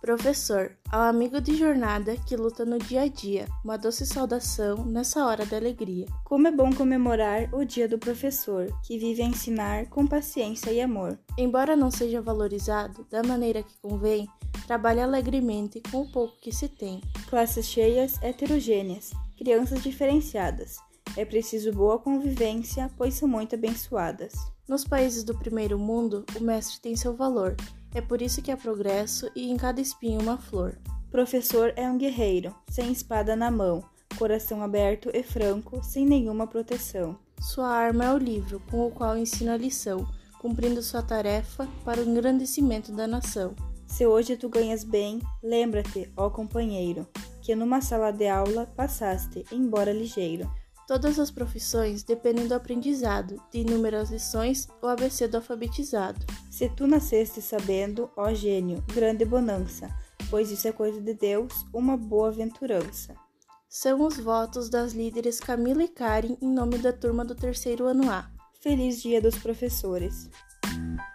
Professor, ao amigo de jornada que luta no dia a dia, uma doce saudação nessa hora da alegria. Como é bom comemorar o dia do professor, que vive a ensinar com paciência e amor. Embora não seja valorizado da maneira que convém, trabalha alegremente com o pouco que se tem. Classes cheias, heterogêneas, crianças diferenciadas. É preciso boa convivência, pois são muito abençoadas. Nos países do primeiro mundo, o mestre tem seu valor. É por isso que há progresso e em cada espinho uma flor. Professor é um guerreiro, sem espada na mão, coração aberto e franco, sem nenhuma proteção. Sua arma é o livro, com o qual ensina a lição, cumprindo sua tarefa para o engrandecimento da nação. Se hoje tu ganhas bem, lembra-te, ó companheiro, que numa sala de aula passaste, embora ligeiro. Todas as profissões dependem do aprendizado, de inúmeras lições, o ABC do alfabetizado. Se tu nasceste sabendo, ó gênio, grande bonança, pois isso é coisa de Deus, uma boa aventurança. São os votos das líderes Camila e Karen em nome da turma do terceiro ano A. Feliz Dia dos Professores!